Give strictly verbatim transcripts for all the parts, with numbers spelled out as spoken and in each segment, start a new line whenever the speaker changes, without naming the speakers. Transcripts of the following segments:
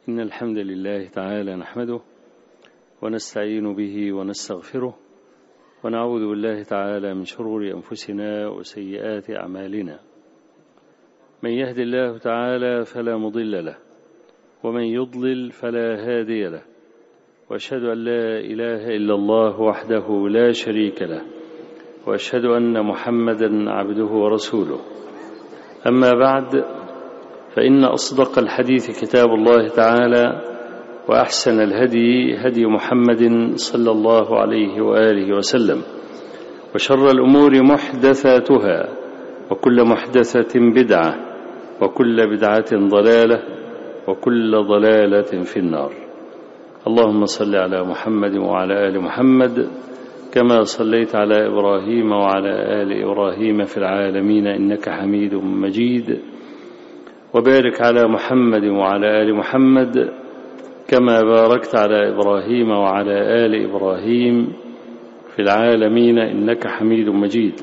إن الحمد لله تعالى نحمده ونستعين به ونستغفره ونعوذ بالله تعالى من شرور أنفسنا وسيئات أعمالنا. من يهد الله تعالى فلا مضل له ومن يضلل فلا هادي له، وأشهد أن لا إله إلا الله وحده لا شريك له، وأشهد أن محمدا عبده ورسوله. أما بعد، فإن أصدق الحديث كتاب الله تعالى، وأحسن الهدي هدي محمد صلى الله عليه وآله وسلم، وشر الأمور محدثاتها، وكل محدثة بدعة، وكل بدعة ضلالة، وكل ضلالة في النار. اللهم صل على محمد وعلى آل محمد كما صليت على إبراهيم وعلى آل إبراهيم في العالمين إنك حميد مجيد، وبارك على محمد وعلى آل محمد كما باركت على إبراهيم وعلى آل إبراهيم في العالمين إنك حميد مجيد.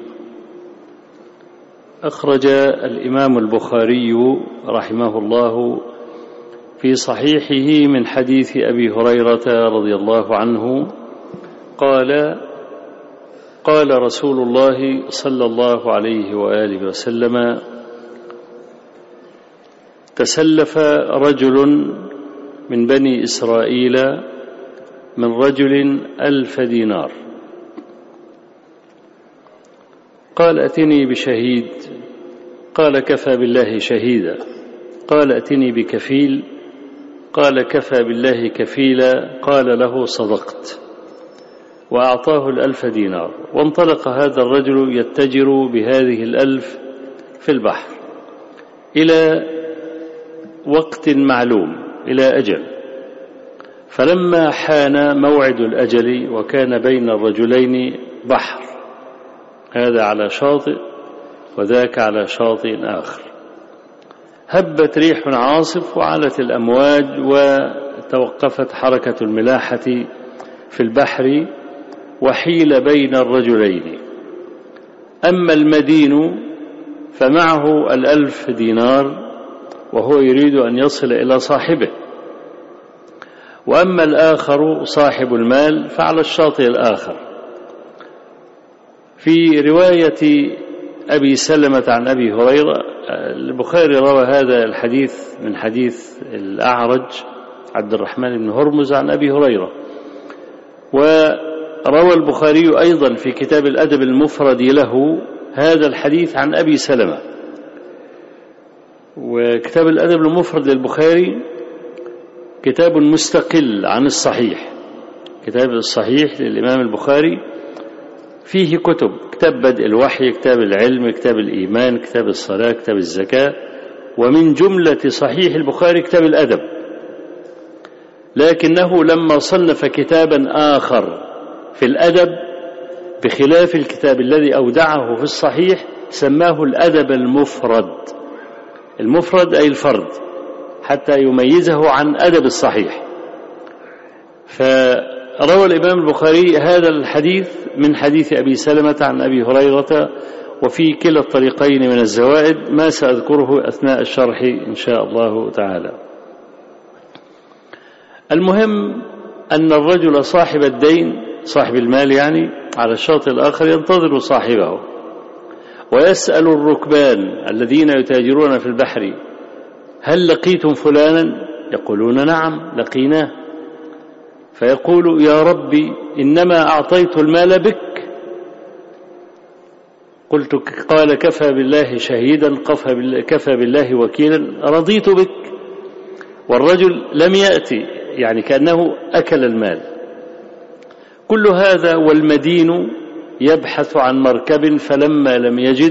أخرج الإمام البخاري رحمه الله في صحيحه من حديث أبي هريرة رضي الله عنه قال: قال رسول الله صلى الله عليه وآله وسلم: تسلف رجل من بني إسرائيل من رجل ألف دينار، قال: أتني بشهيد، قال: كفى بالله شهيدا، قال: أتني بكفيل، قال: كفى بالله كفيلا، قال له: صدقت، وأعطاه الألف دينار. وانطلق هذا الرجل يتجر بهذه الألف في البحر إلى وقت معلوم، إلى أجل. فلما حان موعد الأجل وكان بين الرجلين بحر، هذا على شاطئ وذاك على شاطئ آخر، هبت ريح عاصف وعلت الأمواج وتوقفت حركة الملاحة في البحر، وحيل بين الرجلين. أما المدين فمعه الألف دينار وهو يريد أن يصل إلى صاحبه، وأما الآخر صاحب المال فعلى الشاطئ الآخر. في رواية أبي سلمة عن أبي هريرة، البخاري روى هذا الحديث من حديث الأعرج عبد الرحمن بن هرمز عن أبي هريرة، وروى البخاري أيضا في كتاب الأدب المفرد له هذا الحديث عن أبي سلمة. وكتاب الأدب المفرد للبخاري كتاب مستقل عن الصحيح. كتاب الصحيح للإمام البخاري فيه كتب: كتاب بدء الوحي، كتاب العلم، كتاب الإيمان، كتاب الصلاة، كتاب الزكاة، ومن جملة صحيح البخاري كتاب الأدب. لكنه لما صنف كتابا آخر في الأدب بخلاف الكتاب الذي أودعه في الصحيح سماه الأدب المفرد. المفرد أي الفرد، حتى يميزه عن أدب الصحيح. فروى الإمام البخاري هذا الحديث من حديث أبي سلمة عن أبي هريرة، وفي كلا الطريقين من الزوائد ما سأذكره أثناء الشرح إن شاء الله تعالى. المهم أن الرجل صاحب الدين، صاحب المال يعني، على الشاطئ الآخر ينتظر صاحبه، ويسأل الركبان الذين يتاجرون في البحر: هل لقيتم فلانا؟ يقولون: نعم لقيناه. فيقول: يا ربي، إنما أعطيت المال بك. قلت قال: كفى بالله شهيدا، كفى بالله وكيلا، رضيت بك. والرجل لم يأتي، يعني كأنه أكل المال. كل هذا والمدين يبحث عن مركب، فلما لم يجد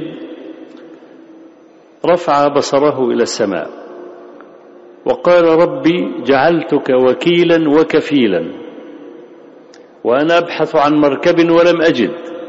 رفع بصره إلى السماء وقال: ربي، جعلتك وكيلا وكفيلا، وأنا أبحث عن مركب ولم أجد.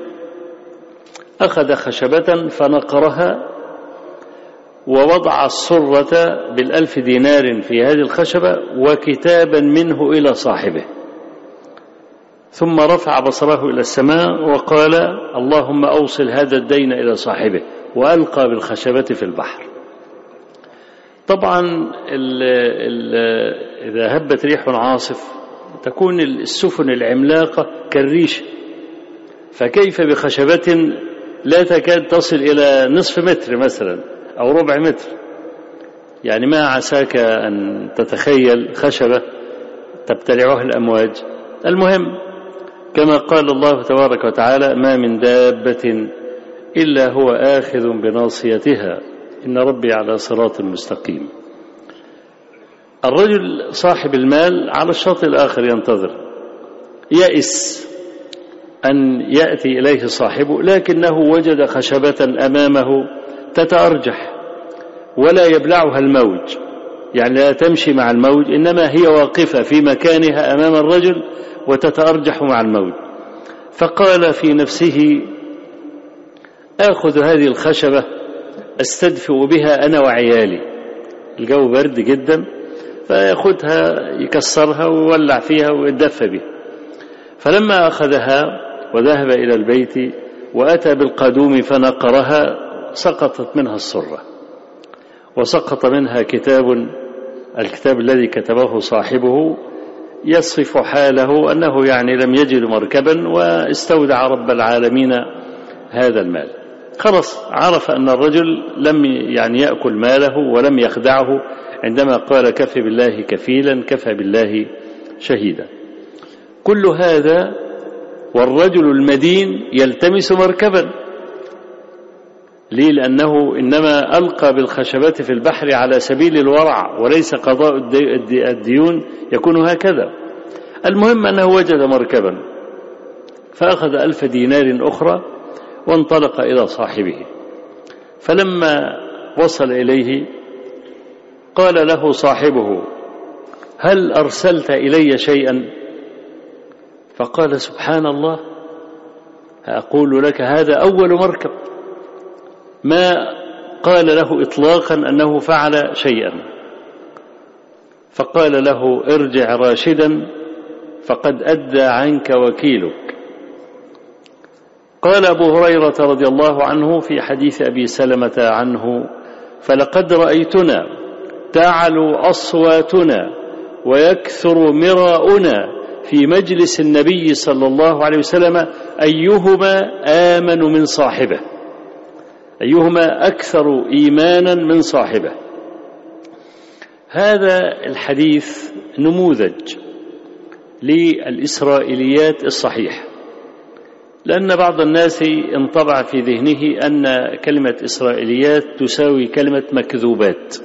أخذ خشبة فنقرها ووضع الصرة بالألف دينار في هذه الخشبة وكتابا منه إلى صاحبه، ثم رفع بصره إلى السماء وقال: اللهم أوصل هذا الدين إلى صاحبه، وألقى بالخشبة في البحر. طبعا ال ال إذا هبت ريح عاصف تكون السفن العملاقة كالريش، فكيف بخشبة لا تكاد تصل إلى نصف متر مثلا أو ربع متر؟ يعني ما عساك أن تتخيل خشبة تبتلعها الأمواج. المهم كما قال الله تبارك وتعالى: ما من دابة إلا هو آخذ بناصيتها إن ربي على صراط مستقيم. الرجل صاحب المال على الشاطئ الآخر ينتظر، يئس أن يأتي إليه صاحبه، لكنه وجد خشبة أمامه تتأرجح ولا يبلعها الموج، يعني لا تمشي مع الموج، إنما هي واقفة في مكانها أمام الرجل وتتأرجح مع الموج. فقال في نفسه: آخذ هذه الخشبة أستدفئ بها أنا وعيالي، الجو برد جدا، فيأخذها يكسرها ويولع فيها ويدفى بها. فلما أخذها وذهب إلى البيت وأتى بالقدوم فنقرها، سقطت منها السرة، وسقط منها كتاب، الكتاب الذي كتبه صاحبه يصف حاله أنه يعني لم يجد مركبا واستودع رب العالمين هذا المال. خلص عرف أن الرجل لم يعني يأكل ماله ولم يخدعه عندما قال: كفى بالله كفيلا كفى بالله شهيدا. كل هذا والرجل المدين يلتمس مركبا. ليه؟ لأنه إنما ألقى بالخشبة في البحر على سبيل الورع، وليس قضاء الديون يكون هكذا. المهم أنه وجد مركبا، فأخذ ألف دينار أخرى وانطلق إلى صاحبه. فلما وصل إليه قال له صاحبه: هل أرسلت إلي شيئا؟ فقال: سبحان الله، أقول لك هذا أول مركب. ما قال له إطلاقا أنه فعل شيئا. فقال له: ارجع راشدا فقد أدى عنك وكيلك. قال أبو هريرة رضي الله عنه في حديث أبي سلمة عنه: فلقد رأيتنا تعلو أصواتنا ويكثر مراؤنا في مجلس النبي صلى الله عليه وسلم أيهما آمن من صاحبه، أيهما أكثر إيمانا من صاحبه. هذا الحديث نموذج للإسرائيليات الصحيح، لأن بعض الناس انطبع في ذهنه أن كلمة إسرائيليات تساوي كلمة مكذوبات،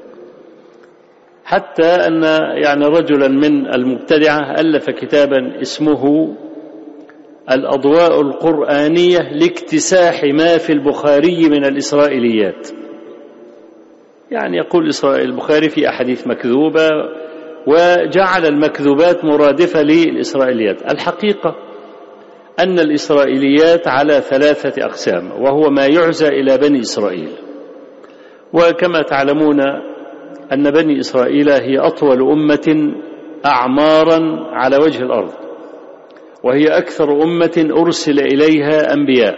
حتى أن يعني رجلا من المبتدعة ألف كتابا اسمه الأضواء القرآنية لاكتساح ما في البخاري من الإسرائيليات. يعني يقول البخاري في أحاديث مكذوبة، وجعل المكذوبات مرادفة للإسرائيليات. الحقيقة أن الإسرائيليات على ثلاثة أقسام، وهو ما يعزى إلى بني إسرائيل. وكما تعلمون أن بني إسرائيل هي أطول أمة أعمارا على وجه الأرض، وهي أكثر أمة أرسل إليها أنبياء،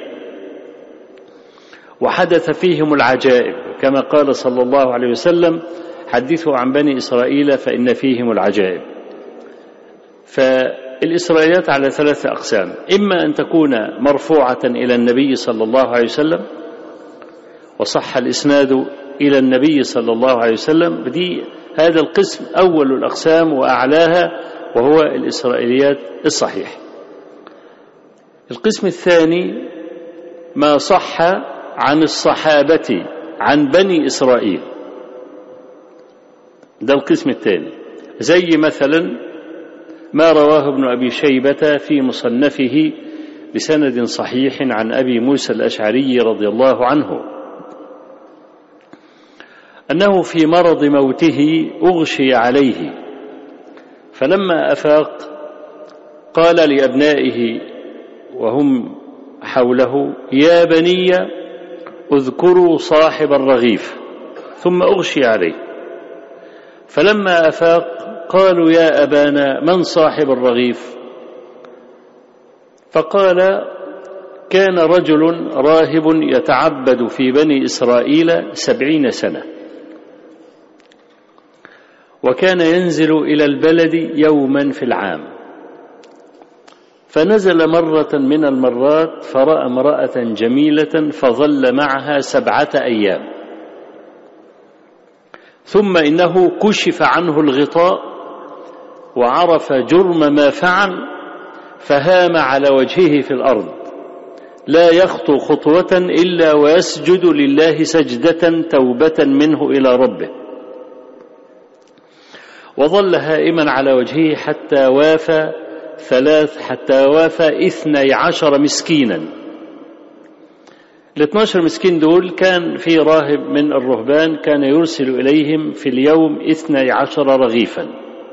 وحدث فيهم العجائب كما قال صلى الله عليه وسلم: حدثوا عن بني إسرائيل فإن فيهم العجائب. فالإسرائيليات على ثلاثة أقسام: إما أن تكون مرفوعة إلى النبي صلى الله عليه وسلم وصح الإسناد إلى النبي صلى الله عليه وسلم، دي هذا القسم أول الأقسام وأعلاها، وهو الإسرائيليات الصحيح. القسم الثاني ما صح عن الصحابة عن بني إسرائيل، ده القسم الثاني، زي مثلا ما رواه ابن أبي شيبة في مصنفه بسند صحيح عن أبي موسى الأشعري رضي الله عنه أنه في مرض موته أغشي عليه، فلما أفاق قال لأبنائه وهم حوله: يا بني اذكروا صاحب الرغيف، ثم أغشي عليه. فلما أفاق قالوا: يا أبانا من صاحب الرغيف؟ فقال: كان رجل راهب يتعبد في بني إسرائيل سبعين سنة، وكان ينزل إلى البلد يوما في العام، فنزل مرة من المرات فرأى امرأة جميلة فظل معها سبعة أيام، ثم إنه كشف عنه الغطاء وعرف جرم ما فعل، فهام على وجهه في الأرض لا يخطو خطوة إلا ويسجد لله سجدة توبة منه إلى ربه، وظل هائما على وجهه حتى وافى ثلاث حتى وافى اثني عشر مسكينا. الاثناشر مسكين دول كان في راهب من الرهبان كان يرسل إليهم في اليوم اثني عشر رغيفا،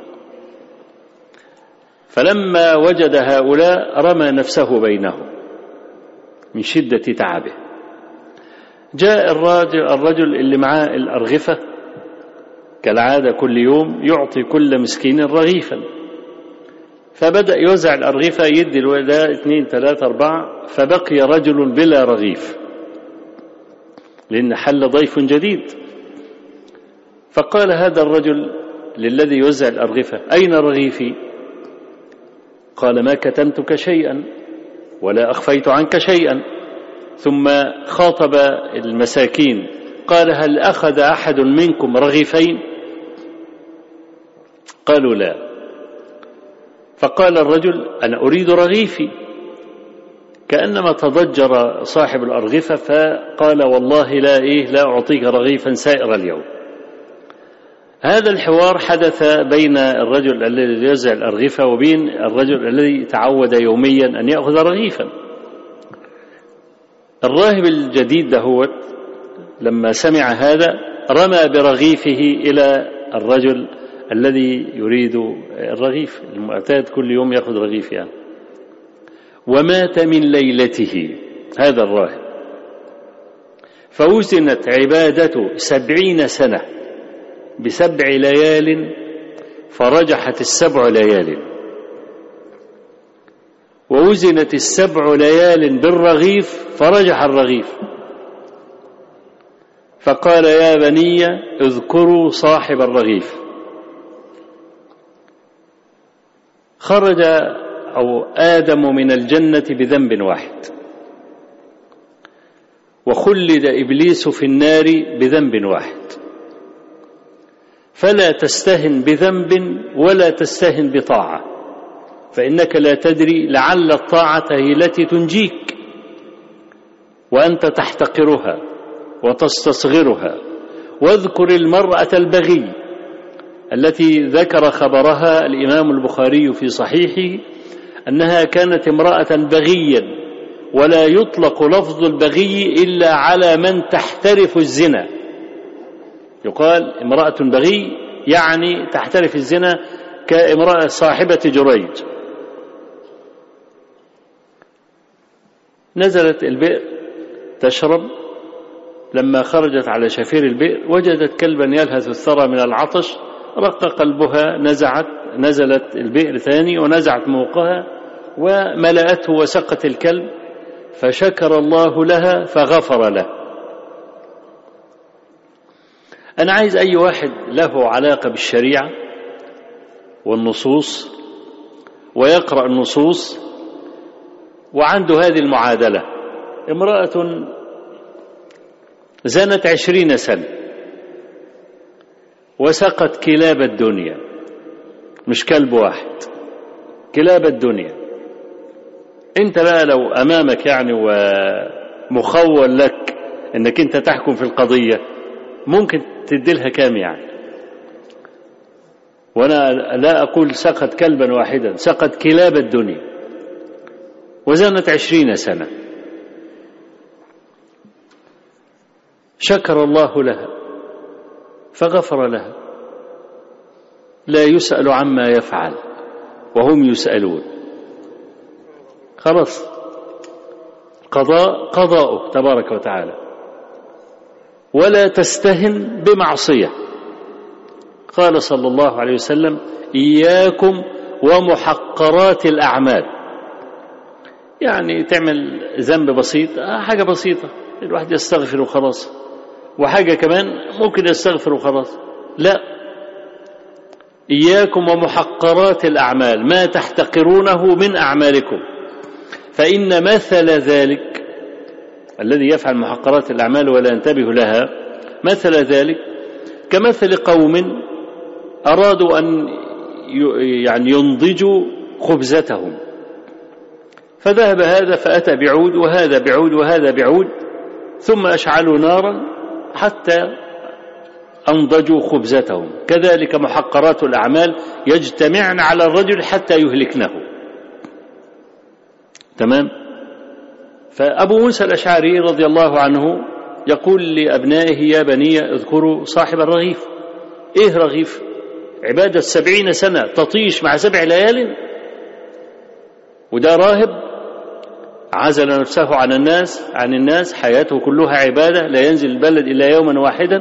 فلما وجد هؤلاء رمى نفسه بينهم من شدة تعبه. جاء الرجل, الرجل اللي معاه الأرغفة كالعادة كل يوم يعطي كل مسكين رغيفا، فبدأ يوزع الأرغفة، يدي الولاء اثنين ثلاثة أربعة، فبقي رجل بلا رغيف لأن حل ضيف جديد. فقال هذا الرجل للذي يوزع الأرغفة: أين رغيفي؟ قال: ما كتمتك شيئا ولا أخفيت عنك شيئا. ثم خاطب المساكين قال: هل أخذ أحد منكم رغيفين؟ قالوا: لا. فقال الرجل: أنا أريد رغيفي، كأنما تضجر صاحب الأرغفة، فقال: والله لا إيه لا أعطيك رغيفا سائر اليوم. هذا الحوار حدث بين الرجل الذي يوزع الأرغفة وبين الرجل الذي تعود يوميا أن يأخذ رغيفا. الراهب الجديد دهوت لما سمع هذا رمى برغيفه إلى الرجل الذي يريد الرغيف المعتاد كل يوم يأخذ رغيف يعني. ومات من ليلته هذا الراهب، فوزنت عبادته سبعين سنة بسبع ليال فرجحت السبع ليال، ووزنت السبع ليال بالرغيف فرجح الرغيف. فقال: يا بني اذكروا صاحب الرغيف. خرج أو آدم من الجنة بذنب واحد، وخلد إبليس في النار بذنب واحد، فلا تستهن بذنب ولا تستهن بطاعة، فإنك لا تدري لعل الطاعة هي التي تنجيك وأنت تحتقرها وتستصغرها. واذكر المرأة البغي التي ذكر خبرها الإمام البخاري في صحيحه أنها كانت امرأة بغيا، ولا يطلق لفظ البغي إلا على من تحترف الزنا. يقال امرأة بغي يعني تحترف الزنا كامرأة صاحبة جريج. نزلت البئر تشرب، لما خرجت على شفير البئر وجدت كلبا يلهث الثرى من العطش، رق قلبها، نزعت نزلت البئر ثاني ونزعت موقها وملأته وسقت الكلب، فشكر الله لها فغفر له. أنا عايز أي واحد له علاقة بالشريعة والنصوص ويقرأ النصوص وعنده هذه المعادلة: امرأة زنت عشرين سنة وسقت كلاب الدنيا، مش كلب واحد، كلاب الدنيا. انت بقى لو امامك يعني ومخول لك انك انت تحكم في القضية، ممكن تديلها كام يعني؟ وانا لا اقول سقط كلبا واحدا، سقط كلاب الدنيا وزنت عشرين سنة. شكر الله لها فغفر لها، لا يسأل عما يفعل وهم يسألون. خلاص، قضاء قضاؤه تبارك وتعالى. ولا تستهن بمعصية. قال صلى الله عليه وسلم: إياكم ومحقرات الأعمال. يعني تعمل ذنب بسيط، حاجة بسيطة الواحد يستغفر وخلاص، وحاجة كمان ممكن يستغفر وخلاص. لا، إياكم ومحقرات الأعمال، ما تحتقرونه من أعمالكم، فإن مثل ذلك الذي يفعل محقرات الأعمال ولا ينتبه لها، مثل ذلك كمثل قوم أرادوا أن يعني ينضجوا خبزتهم، فذهب هذا فأتى بعود وهذا بعود وهذا بعود، ثم أشعلوا نارا حتى أنضجوا خبزتهم. كذلك محقرات الأعمال يجتمعن على الرجل حتى يهلكنه. تمام. فأبو موسى الأشعري رضي الله عنه يقول لأبنائه: يا بني اذكروا صاحب الرغيف. إيه رغيف؟ عبادة سبعين سنة تطيش مع سبع ليال، وده راهب عزل نفسه عن الناس عن الناس حياته كلها عبادة، لا ينزل البلد إلا يوما واحدا.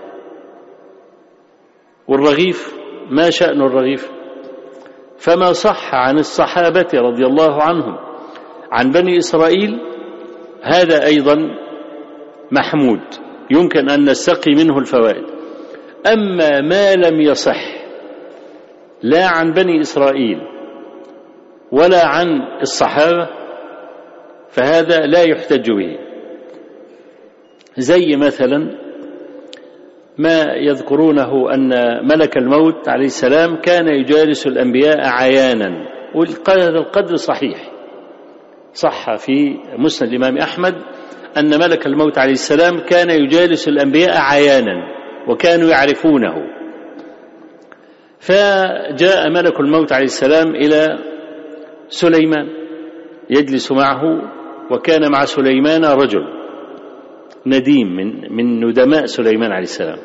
والرغيف ما شأن الرغيف؟ فما صح عن الصحابة رضي الله عنهم عن بني إسرائيل هذا أيضا محمود، يمكن أن نستقي منه الفوائد. أما ما لم يصح لا عن بني إسرائيل ولا عن الصحابة فهذا لا يحتج به، زي مثلا ما يذكرونه أن ملك الموت عليه السلام كان يجالس الأنبياء عيانا، وهذا القدر صحيح، صح في مسند الإمام أحمد أن ملك الموت عليه السلام كان يجالس الأنبياء عيانا وكانوا يعرفونه. فجاء ملك الموت عليه السلام إلى سليمان يجلس معه، وكان مع سليمان رجل نديم من من ندماء سليمان عليه السلام.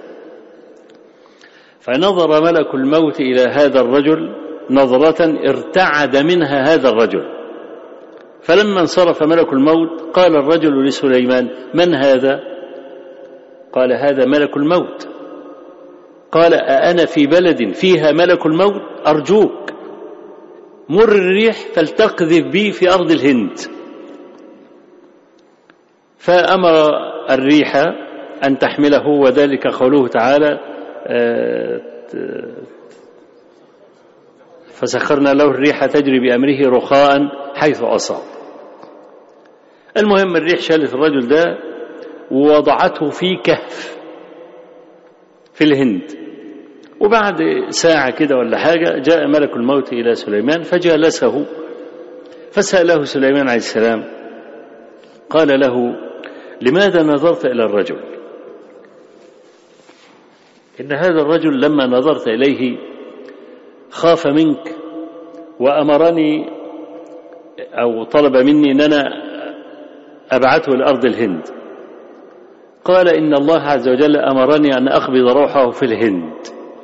فنظر ملك الموت إلى هذا الرجل نظرة ارتعد منها هذا الرجل، فلما انصرف ملك الموت قال الرجل لسليمان: من هذا؟ قال: هذا ملك الموت. قال: أأنا في بلد فيها ملك الموت؟ أرجوك مر الريح فلتقذف بي في أرض الهند. فأمر الريح أن تحمله، وذلك قوله تعالى: فسخرنا له الريح تجري بأمره رخاء حيث أصاب. المهم الريح شالت الرجل ده ووضعته في كهف في الهند، وبعد ساعة كده ولا حاجة جاء ملك الموت إلى سليمان فجالسه، فسأله سليمان عليه السلام قال له: لماذا نظرت إلى الرجل؟ إن هذا الرجل لما نظرت إليه خاف منك وأمرني أو طلب مني أن أنا أبعثه لأرض الهند. قال: إن الله عز وجل أمرني أن أقبض روحه في الهند.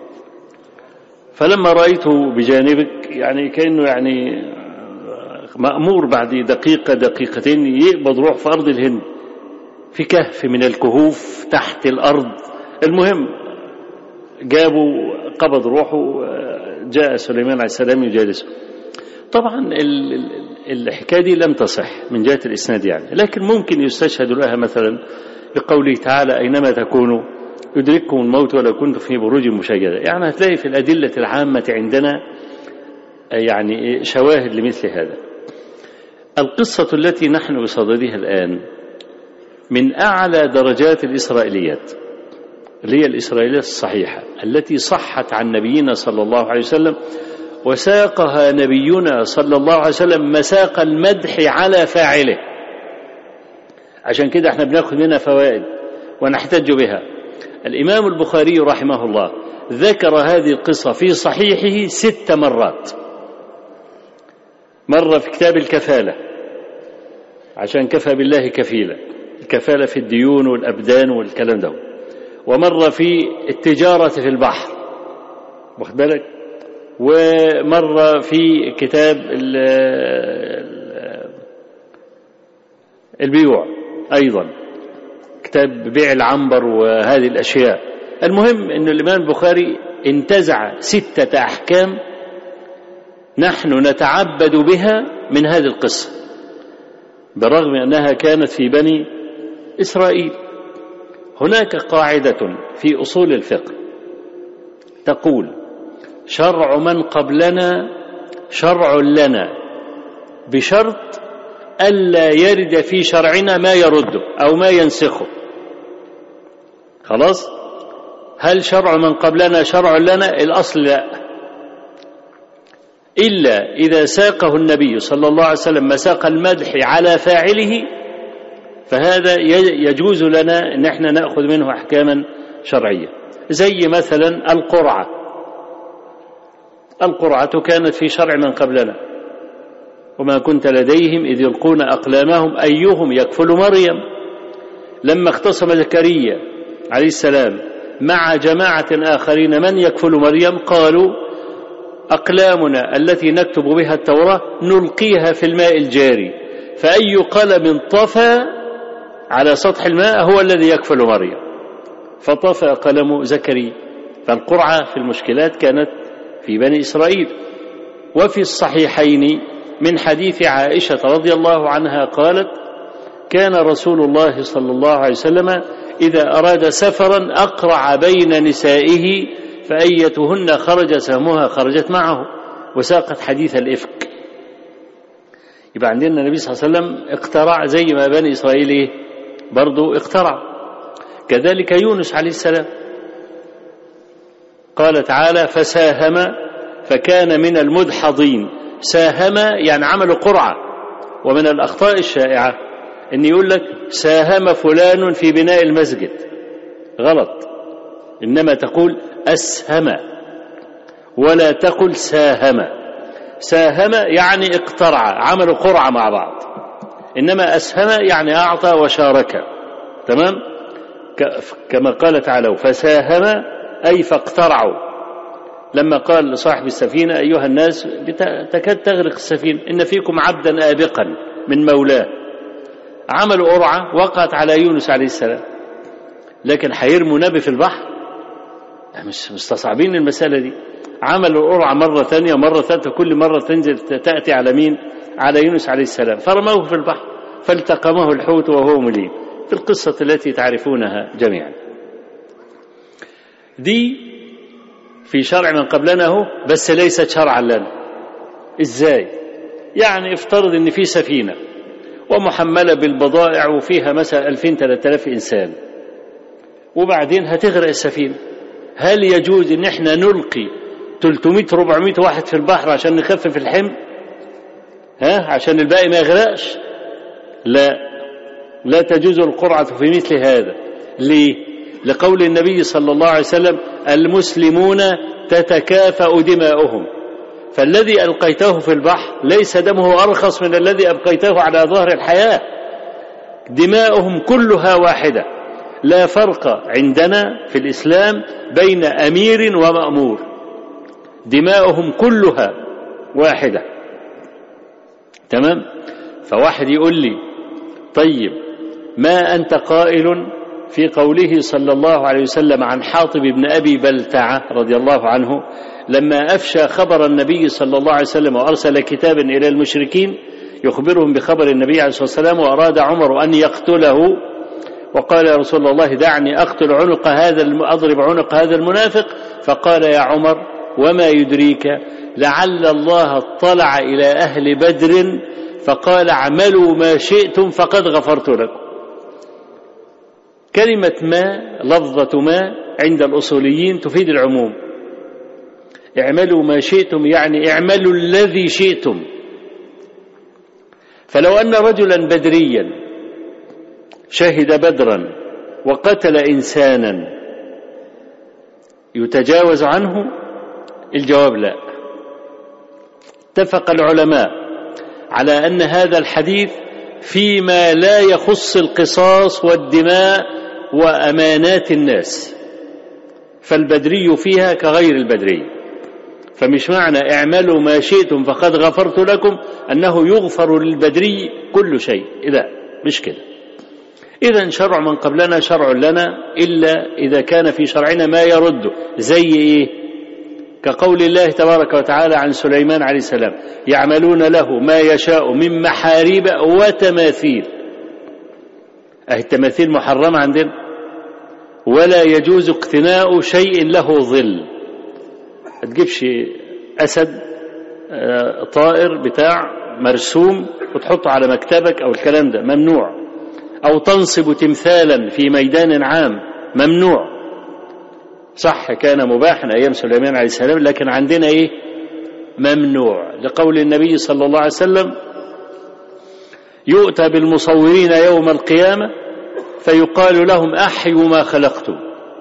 فلما رأيته بجانبك يعني كأنه يعني مأمور بعد دقيقة دقيقتين يقبض روح في أرض الهند في كهف من الكهوف تحت الأرض. المهم جابوا قبض روحه، جاء سليمان عليه السلام يجالسه. طبعا الحكاية دي لم تصح من جهة الإسناد يعني، لكن ممكن يستشهد لها مثلا بقوله تعالى: أينما تكونوا يدرككم الموت ولو كنتم في بروج مشيدة. يعني هتلاقي في الأدلة العامة عندنا يعني شواهد لمثل هذا. القصة التي نحن بصددها الآن من أعلى درجات الإسرائيليات، اللي هي الإسرائيليات الصحيحة التي صحت عن نبينا صلى الله عليه وسلم، وساقها نبينا صلى الله عليه وسلم مساق المدح على فاعله. عشان كده احنا بناخذ منها فوائد ونحتج بها. الإمام البخاري رحمه الله ذكر هذه القصة في صحيحه ست مرات. مرة في كتاب الكفالة عشان كفى بالله كفيلا، الكفالة في الديون والأبدان والكلام ده، ومرة في التجارة في البحر، واخد بالك، ومرة في كتاب البيوع أيضا، كتاب بيع العنبر وهذه الأشياء. المهم أن الإمام البخاري انتزع ستة أحكام نحن نتعبد بها من هذه القصة، بالرغم أنها كانت في بني إسرائيل. هناك قاعدة في أصول الفقه تقول: شرع من قبلنا شرع لنا بشرط ألا يرد في شرعنا ما يرده أو ما ينسخه. خلاص؟ هل شرع من قبلنا شرع لنا؟ الأصل لا، إلا إذا ساقه النبي صلى الله عليه وسلم مساق المدح على فاعله، فهذا يجوز لنا أن احنا نأخذ منه أحكاما شرعية. زي مثلا القرعة، القرعة كانت في شرع من قبلنا، وما كنت لديهم إذ يلقون أقلامهم أيهم يكفل مريم. لما اختصم زكريا عليه السلام مع جماعة آخرين من يكفل مريم، قالوا أقلامنا التي نكتب بها التوراة نلقيها في الماء الجاري، فأي قلم طفى على سطح الماء هو الذي يكفل مريم، فطفى قلم زكريا. فالقرعة في المشكلات كانت في بني إسرائيل. وفي الصحيحين من حديث عائشة رضي الله عنها قالت: كان رسول الله صلى الله عليه وسلم إذا أراد سفرا أقرع بين نسائه فأيتهن خرج سهمها خرجت معه، وساقت حديث الإفك. يبقى عندنا النبي صلى الله عليه وسلم اقترع زي ما بني إسرائيل برضو اقترع. كذلك يونس عليه السلام قال تعالى: فساهم فكان من المدحضين. ساهم يعني عملوا قرعة. ومن الأخطاء الشائعة أن يقول لك ساهم فلان في بناء المسجد، غلط، إنما تقول أسهم ولا تقل ساهم. ساهم يعني اقترع، عملوا قرعة مع بعض، إنما أسهم يعني أعطى وشارك. تمام؟ كما قال تعالى: فساهم أي فاقترعوا. لما قال لصاحب السفينة: أيها الناس تكاد تغرق السفينة، إن فيكم عبدا آبقا من مولاه. عملوا قرعة وقعت على يونس عليه السلام، لكن حيرموا نبي في البحر؟ مش مستصعبين المسألة دي. عملوا قرعة مرة ثانية مرة ثالثة، كل مرة تنزل تأتي على مين؟ على يونس عليه السلام، فرموه في البحر فالتقمه الحوت وهو مليم، في القصة التي تعرفونها جميعا. دي في شرع من قبلنا هو، بس ليست شرعا لنا. ازاي؟ يعني افترض ان في سفينة ومحملة بالبضائع وفيها مثلا ألفين ثلاثة آلاف إنسان، وبعدين هتغرق السفينة. هل يجوز ان احنا نلقي ثلاثمائة أربعمائة واحد في البحر عشان نخفف الحمل؟ ها؟ عشان الباقي ما يغرقش؟ لا، لا تجوز القرعة في مثل هذا. ليه؟ لقول النبي صلى الله عليه وسلم: المسلمون تتكافأ دماؤهم، فالذي ألقيته في البحر ليس دمه أرخص من الذي أبقيته على ظهر الحياة. دماؤهم كلها واحدة، لا فرق عندنا في الإسلام بين أمير ومأمور، دماؤهم كلها واحدة. تمام؟ فواحد يقول لي: طيب ما أنت قائل في قوله صلى الله عليه وسلم عن حاطب بن أبي بلتعة رضي الله عنه لما أفشى خبر النبي صلى الله عليه وسلم وأرسل كتابا إلى المشركين يخبرهم بخبر النبي عليه الصلاة والسلام، وأراد عمر أن يقتله وقال: يا رسول الله دعني أقتل عنق هذا أضرب عنق هذا المنافق. فقال: يا عمر وما يدريك لعل الله اطلع إلى أهل بدر فقال: اعملوا ما شئتم فقد غفرت لكم. كلمة ما، لفظة ما عند الأصوليين تفيد العموم. اعملوا ما شئتم يعني اعملوا الذي شئتم. فلو أن رجلا بدريا شهد بدرا وقتل إنسانا يتجاوز عنه؟ الجواب لا. اتفق العلماء على أن هذا الحديث فيما لا يخص القصاص والدماء وأمانات الناس، فالبدري فيها كغير البدري. فمش معنى اعملوا ما شئتم فقد غفرت لكم أنه يغفر للبدري كل شيء، لا، مش كده. إذن شرع من قبلنا شرع لنا إلا إذا كان في شرعنا ما يرد. زي إيه؟ كقول الله تبارك وتعالى عن سليمان عليه السلام: يعملون له ما يشاء من محاريب وتماثيل. أهي التماثيل محرمة عندنا، ولا يجوز اقتناء شيء له ظل. ما تجيبش أسد طائر بتاع مرسوم وتحطه على مكتبك أو الكلام ده ممنوع، أو تنصب تمثالا في ميدان عام ممنوع. صح كان مباحا أيام سليمان عليه السلام، لكن عندنا إيه؟ ممنوع، لقول النبي صلى الله عليه وسلم: يؤتى بالمصورين يوم القيامة فيقال لهم أحيوا ما خلقتم.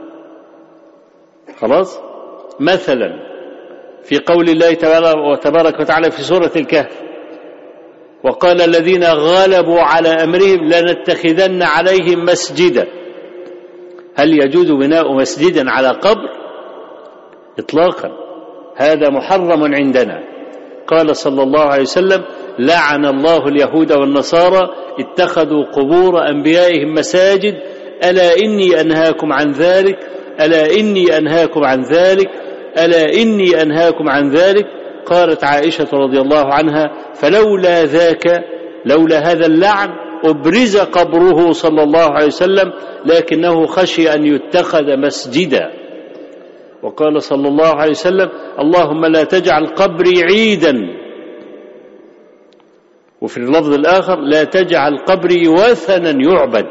خلاص؟ مثلا في قول الله تبارك وتعالى في سورة الكهف: وقال الذين غلبوا على أمرهم لنتخذن عليهم مسجدا. هل يجوز بناء مسجد على قبر؟ إطلاقا، هذا محرم عندنا. قال صلى الله عليه وسلم: لعن الله اليهود والنصارى اتخذوا قبور أنبيائهم مساجد، ألا إني أنهاكم عن ذلك، ألا إني أنهاكم عن ذلك، ألا إني أنهاكم عن ذلك. قالت عائشة رضي الله عنها: فلولا ذاك، لولا هذا اللعن أبرز قبره صلى الله عليه وسلم، لكنه خشي أن يتخذ مسجدا. وقال صلى الله عليه وسلم: اللهم لا تجعل قبري عيدا. وفي اللفظ الآخر: لا تجعل قبري وثنا يعبد.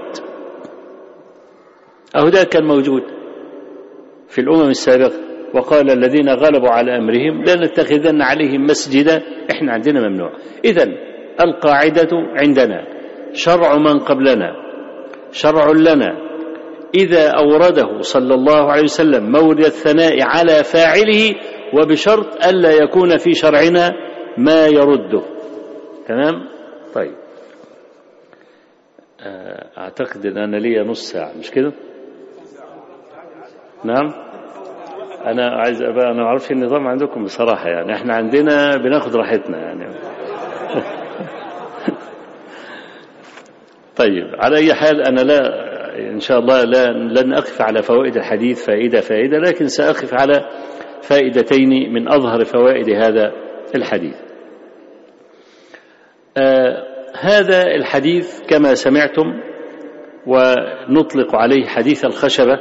أهو ده كان موجود في الأمم السابقة. وقال الذين غلبوا على أمرهم لنتخذن عليهم مسجدا. إحنا عندنا ممنوع. إذن القاعدة عندنا: شرع من قبلنا شرع لنا، إذا أورده صلى الله عليه وسلم مورد الثناء على فاعله، وبشرط ألا يكون في شرعنا ما يرده. تمام؟ طيب، أعتقد أن أنا لي نص ساعة، مش كده؟ نعم، أنا عايز أبقى أنا ما أعرفش النظام عندكم بصراحة، يعني إحنا عندنا بناخد راحتنا يعني. طيب، على أي حال أنا لا إن شاء الله لا لن أقف على فوائد الحديث فائدة فائدة، لكن سأقف على فائدتين من أظهر فوائد هذا الحديث. آه هذا الحديث كما سمعتم ونطلق عليه حديث الخشبة،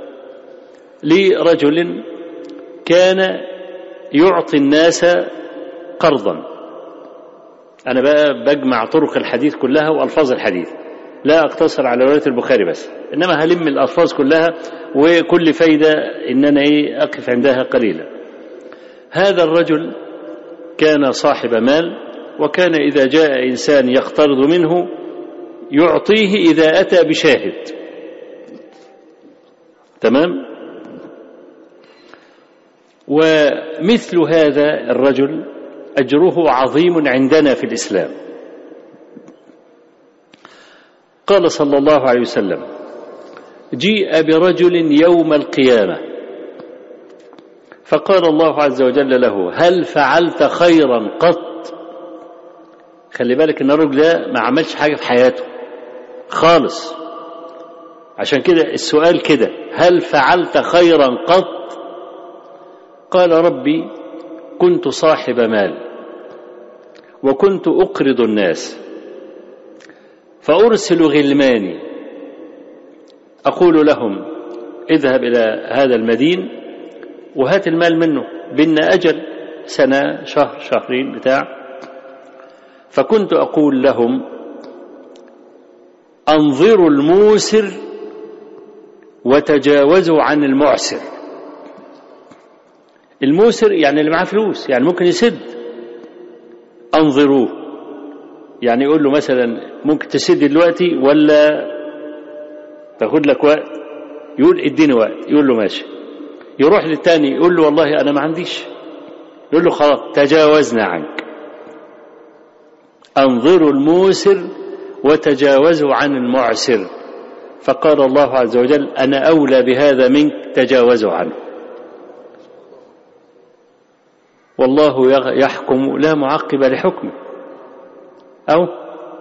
لرجل كان يعطي الناس قرضا. أنا بقى بجمع طرق الحديث كلها وألفاظ الحديث، لا أقتصر على رواية البخاري بس، إنما هلم الألفاظ كلها، وكل فايدة إننا إيه أقف عندها قليلا. هذا الرجل كان صاحب مال، وكان إذا جاء إنسان يقترض منه يعطيه إذا أتى بشاهد. تمام؟ ومثل هذا الرجل أجره عظيم عندنا في الإسلام. قال صلى الله عليه وسلم: جيء برجل يوم القيامة فقال الله عز وجل له: هل فعلت خيرا قط؟ خلي بالك ان الرجل ده ما عملش حاجة في حياته خالص، عشان كده السؤال كده: هل فعلت خيرا قط؟ قال: ربي كنت صاحب مال وكنت أقرض الناس، فأرسل غلماني أقول لهم: اذهب إلى هذا المدين وهات المال منه، بيننا أجل سنة شهر شهرين بتاع. فكنت أقول لهم: أنظروا الموسر وتجاوزوا عن المعسر. الموسر يعني اللي معاه فلوس، يعني ممكن يسد. أنظروه يعني يقول له مثلا: ممكن تسد دلوقتي ولا تاخد لك وقت؟ يقول: اديني وقت. يقول له: ماشي. يروح للتاني يقول له: والله أنا ما عنديش. يقول له: خلاص تجاوزنا عنك. أنظروا الموسر وتجاوزوا عن المعسر. فقال الله عز وجل: أنا أولى بهذا منك، تجاوزوا عنه. والله يحكم لا معقب لحكمه. أو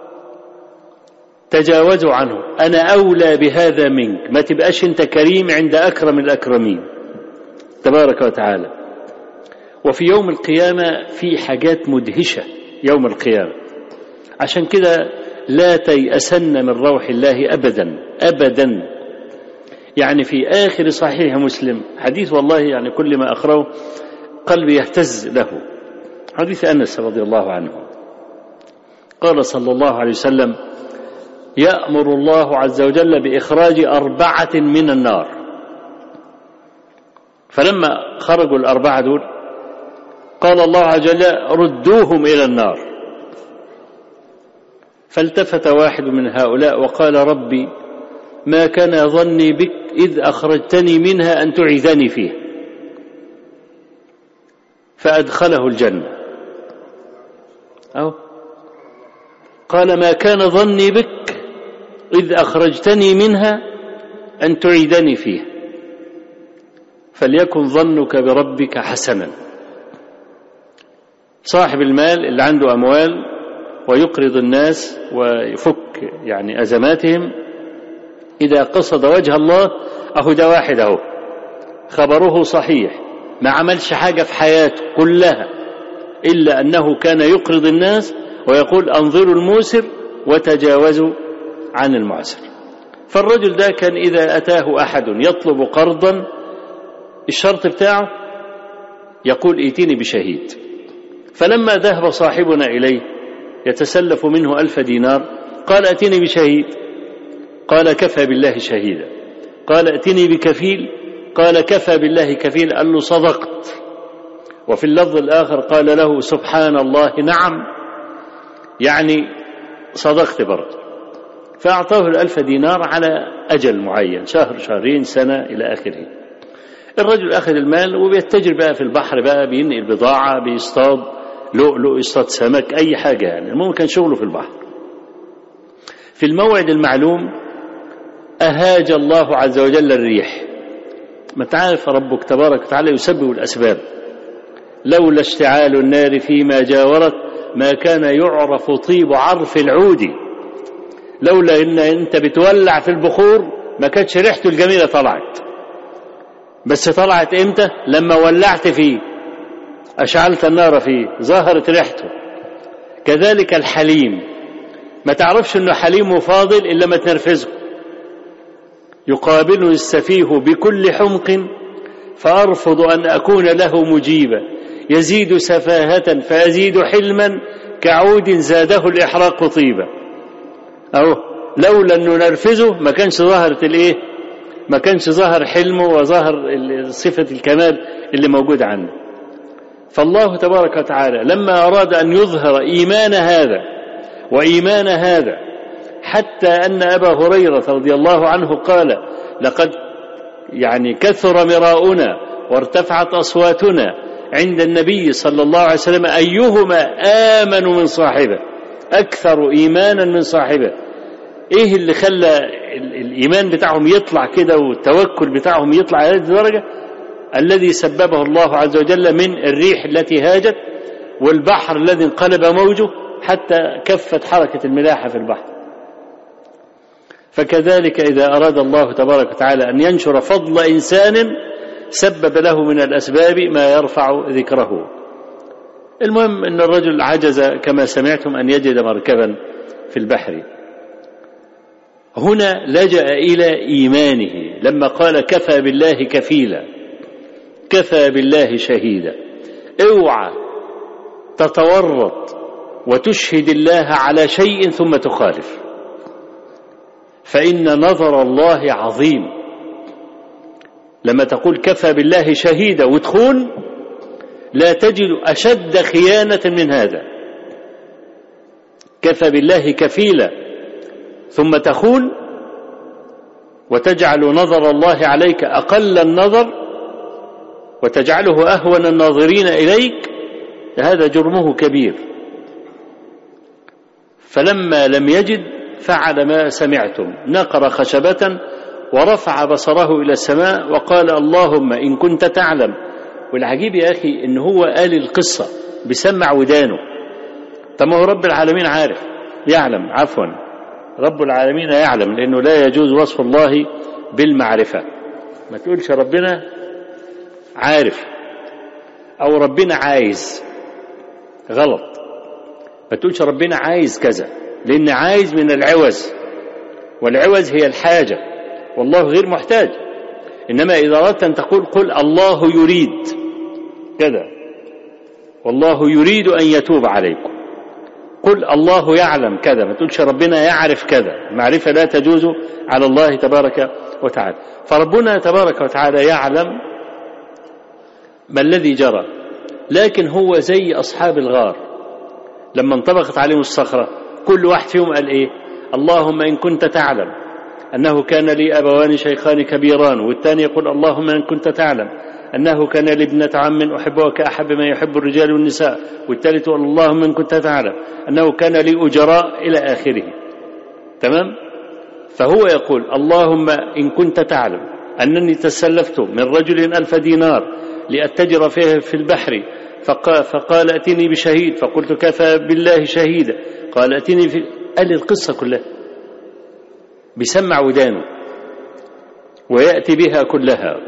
تجاوزوا عنه، أنا أولى بهذا منك، ما تبقاش أنت كريم عند أكرم الأكرمين تبارك وتعالى. وفي يوم القيامة في حاجات مدهشة يوم القيامة، عشان كده لا تيأسن من روح الله أبدا أبدا. يعني في آخر صحيح مسلم حديث، والله يعني كل ما أقرأه قلبي يهتز له. حديث أنس رضي الله عنه قال صلى الله عليه وسلم: يأمر الله عز وجل بإخراج أربعة من النار. فلما خرجوا الأربعة دول قال الله عز وجل: ردوهم إلى النار. فالتفت واحد من هؤلاء وقال: ربي ما كان ظني بك إذ أخرجتني منها أن تعيذني فيه. فأدخله الجنة. أو قال: ما كان ظني بك إذ أخرجتني منها أن تعيدني فيه. فليكن ظنك بربك حسنا. صاحب المال اللي عنده أموال ويقرض الناس ويفك يعني أزماتهم، إذا قصد وجه الله أهو ده واحد أهو خبره صحيح، ما عملش حاجة في حياته كلها إلا أنه كان يقرض الناس ويقول: أنظروا الموسر وتجاوزوا عن المعسر. فالرجل ده كان إذا أتاه أحد يطلب قرضا الشرط بتاعه يقول: ائتني بشهيد. فلما ذهب صاحبنا إليه يتسلف منه ألف دينار قال: ائتني بشهيد. قال: كفى بالله شهيدا. قال: ائتني بكفيل. قال: كفى بالله كفيل. قال له: صدقت. وفي اللفظ الآخر قال له: سبحان الله، نعم، يعني صدقت برضه. فأعطاه الألف دينار على أجل معين، شهر شهرين سنة إلى آخره. الرجل أخذ المال وبيتجر بقى في البحر، بقى بينقل بضاعة، بيصطاد لؤلؤ، يصطاد سمك، أي حاجة يعني. المهم كان شغله في البحر. في الموعد المعلوم أهاج الله عز وجل الريح. ما تعرف ربك تبارك وتعالى يسبب الأسباب. لولا اشتعال النار فيما جاورت ما كان يعرف طيب عرف العود. لولا إن أنت بتولع في البخور ما كانتش ريحته الجميلة طلعت. بس طلعت إمتى؟ لما ولعت فيه، أشعلت النار فيه، ظهرت ريحته. كذلك الحليم، ما تعرفش إنه حليم وفاضل إلا ما تنرفزه. يقابله السفيه بكل حمق فأرفض أن أكون له مجيبا. يزيد سفاهة فأزيد حلما كعود زاده الإحراق طيبا. أو لولا أنه نرفزه ما كانش ظهرت الإيه؟ ما كانش ظهر حلمه وظهر صفة الكمال اللي موجود عنه. فالله تبارك وتعالى لما أراد أن يظهر إيمان هذا وإيمان هذا، حتى أن أبا هريرة رضي الله عنه قال: لقد يعني كثر مراؤنا وارتفعت أصواتنا عند النبي صلى الله عليه وسلم أيهما آمن من صاحبه، أكثر إيمانا من صاحبه. إيه اللي خلى الإيمان بتاعهم يطلع كده والتوكل بتاعهم يطلع هذه الدرجة؟ الذي سببه الله عز وجل من الريح التي هاجت والبحر الذي انقلب موجه حتى كفت حركة الملاحة في البحر. فكذلك إذا أراد الله تبارك وتعالى أن ينشر فضل إنسان سبب له من الأسباب ما يرفع ذكره. المهم أن الرجل عجز كما سمعتم أن يجد مركبا في البحر. هنا لجأ إلى إيمانه لما قال: كفى بالله كفيلا، كفى بالله شهيدا. اوعى تتورط وتشهد الله على شيء ثم تخالف، فإن نظر الله عظيم. لما تقول كفى بالله شهيدا وتخون، لا تجد أشد خيانة من هذا. كفى بالله كفيلا ثم تخون وتجعل نظر الله عليك أقل النظر وتجعله أهون الناظرين إليك، هذا جرمه كبير. فلما لم يجد فعل ما سمعتم، نقر خشبة ورفع بصره إلى السماء وقال: اللهم إن كنت تعلم. والعجيب يا أخي إن هو قال القصة بسمع ودانه. طب ما هو رب العالمين عارف، يعلم، عفوا رب العالمين يعلم، لأنه لا يجوز وصف الله بالمعرفة. ما تقولش ربنا عارف أو ربنا عايز، غلط. ما تقولش ربنا عايز كذا، لأن عايز من العوز، والعوز هي الحاجة، والله غير محتاج. إنما إذا أردت أن تقول قل الله يريد كذا، والله يريد أن يتوب عليكم. قل الله يعلم كذا، ما تقولش ربنا يعرف كذا، المعرفة لا تجوز على الله تبارك وتعالى. فربنا تبارك وتعالى يعلم ما الذي جرى، لكن هو زي أصحاب الغار لما انطبقت عليهم الصخرة، كل واحد فيهم قال إيه؟ اللهم إن كنت تعلم أنه كان لي أبوان شيخان كبيران، والثاني يقول اللهم إن كنت تعلم أنه كان لي ابنة عم أحبها كأحب ما يحب الرجال والنساء، والثالث يقول اللهم إن كنت تعلم أنه كان لي أجراء إلى آخره. تمام؟ فهو يقول اللهم إن كنت تعلم أنني تسلفت من رجل ألف دينار لأتجر فيه في البحر، فقال, فقال أتني بشهيد، فقلت كفى بالله شهيدا، قال أتني في قال القصة كلها بيسمع ودانه ويأتي بها كلها.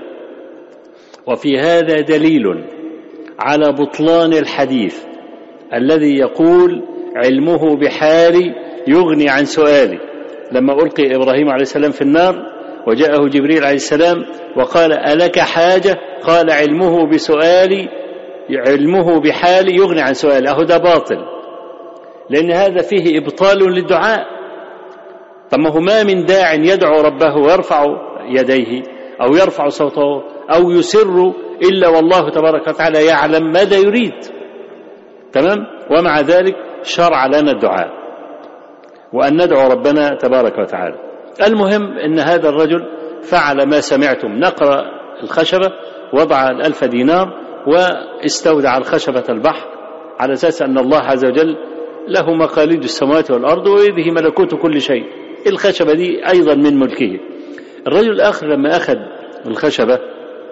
وفي هذا دليل على بطلان الحديث الذي يقول علمه بحالي يغني عن سؤالي. لما ألقي إبراهيم عليه السلام في النار وجاءه جبريل عليه السلام وقال ألك حاجة؟ قال علمه بسؤالي علمه بحالي يغني عن سؤالي. أهو ده باطل، لأن هذا فيه إبطال للدعاء. طب ما هو ما من داع يدعو ربه ويرفع يديه أو يرفع صوته أو يسر إلا والله تبارك وتعالى يعلم ماذا يريد. تمام؟ ومع ذلك شرع لنا الدعاء وأن ندعو ربنا تبارك وتعالى. المهم أن هذا الرجل فعل ما سمعتم، نقر الخشبة، وضع الألف دينار واستودع الخشبة البحر، على أساس أن الله عز وجل له مقاليد السماوات والأرض وبه ملكوت كل شيء، الخشبة دي أيضا من ملكه. الرجل الآخر لما أخذ الخشبة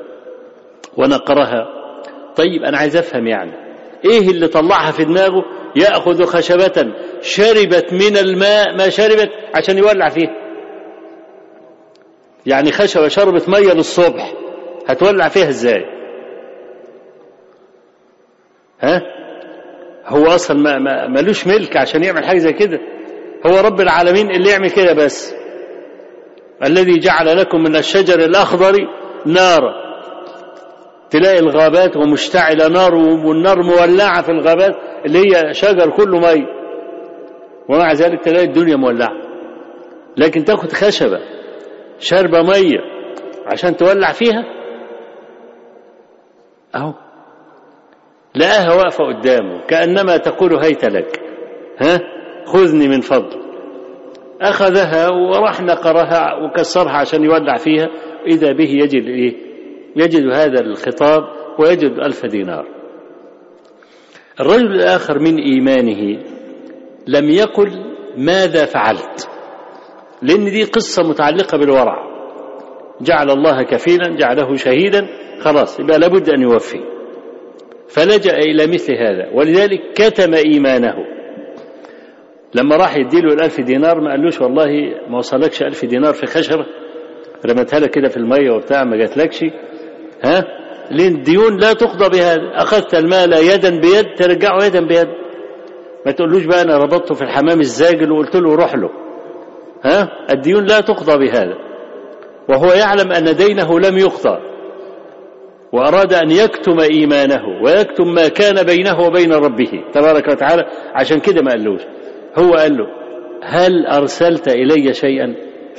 ونقرها، طيب أنا عايز أفهم يعني إيه اللي طلعها في دماغه يأخذ خشبة شربت من الماء ما شربت عشان يولع فيها؟ يعني خشبة شربت مية للصبح هتولع فيها إزاي؟ ها؟ هو أصلا ما ما ملوش ملك عشان يعمل حاجة زي كده، هو رب العالمين اللي يعمل كده بس. الذي جعل لكم من الشجر الأخضر نارا، تلاقي الغابات ومشتعلة نار، والنار مولعة في الغابات اللي هي شجر كله مي، ومع ذلك تلاقي الدنيا مولعة. لكن تاخد خشبة شربة مية عشان تولع فيها؟ أهو لقاها واقفة قدامه كأنما تقول هيت لك، ها خذني من فضل. أخذها وراح نقرها وكسرها عشان يولع فيها، إذا به يجد إيه؟ يجد هذا الخطاب ويجد ألف دينار. الرجل الآخر من إيمانه لم يقل ماذا فعلت، لأن دي قصة متعلقة بالورع. جعل الله كفيلا، جعله شهيدا، خلاص يبقى لابد أن يوفي، فلجأ إلى مثل هذا، ولذلك كتم إيمانه. لما راح يديله الألف دينار ما قالوش والله ما وصلكش ألف دينار في خشبة رمتها لك كده في المية وبتاع ما جاتلكش، ها؟ لأن الديون لا تقضى بهذا. أخذت المال يدا بيد ترجعه يدا بيد، ما تقولوش بقى أنا ربطته في الحمام الزاجل وقلت له روح له، ها؟ الديون لا تقضى بهذا، وهو يعلم أن دينه لم يقضى، وأراد أن يكتم إيمانه ويكتم ما كان بينه وبين ربه تبارك وتعالى. عشان كده ما قالوش، هو قال له هل أرسلت إلي شيئا؟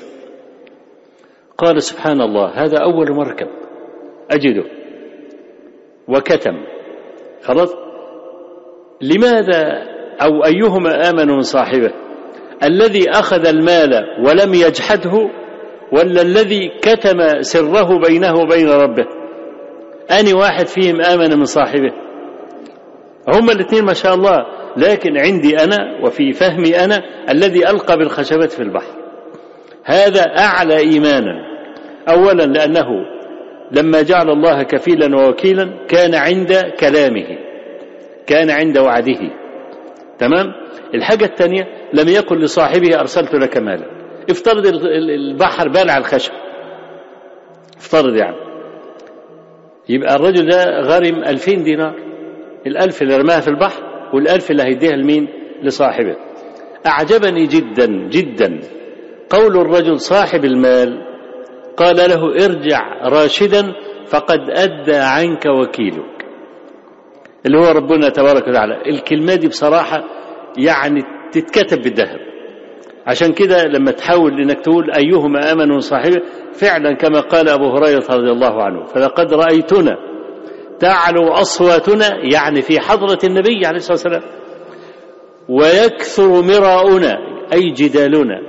قال سبحان الله هذا أول مركب أجده، وكتم. خلاص، لماذا أو أيهما آمن من صاحبه؟ الذي أخذ المال ولم يجحده، ولا الذي كتم سره بينه وبين ربه؟ أني واحد فيهم آمن من صاحبه؟ هما الاثنين ما شاء الله، لكن عندي أنا وفي فهمي أنا الذي ألقى بالخشبات في البحر هذا أعلى إيمانا. أولا لأنه لما جعل الله كفيلا ووكيلا كان عند كلامه، كان عند وعده. تمام. الحاجة الثانية لم يقل لصاحبه أرسلت لك مالا. افترض البحر بالع الخشب، افترض يعني، يبقى الرجل ده غرم ألفين دينار، الألف اللي رماها في البحر والألف اللي هيديها لمين؟ لصاحبه. أعجبني جدا جدا قول الرجل صاحب المال، قال له ارجع راشدا فقد أدى عنك وكيلك. اللي هو ربنا تبارك وتعالى. الكلمة دي بصراحة يعني تتكتب بالذهب. عشان كده لما تحاول انك تقول ايهما امن من صاحبه، فعلا كما قال ابو هريرة رضي الله عنه: فلقد رأيتنا تعلو اصواتنا، يعني في حضرة النبي عليه الصلاة والسلام، ويكثر مراؤنا اي جدالنا.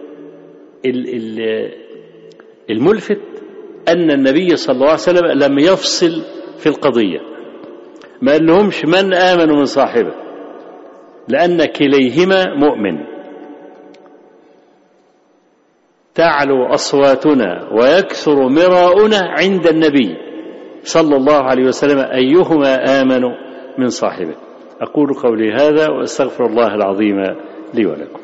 الملفت ان النبي صلى الله عليه وسلم لم يفصل في القضية، ما قال لهمش من آمن من صاحبه، لأن كليهما مؤمن. تعلو أصواتنا ويكثر مراؤنا عند النبي صلى الله عليه وسلم أيهما آمن من صاحبه. أقول قولي هذا وأستغفر الله العظيم لي ولكم.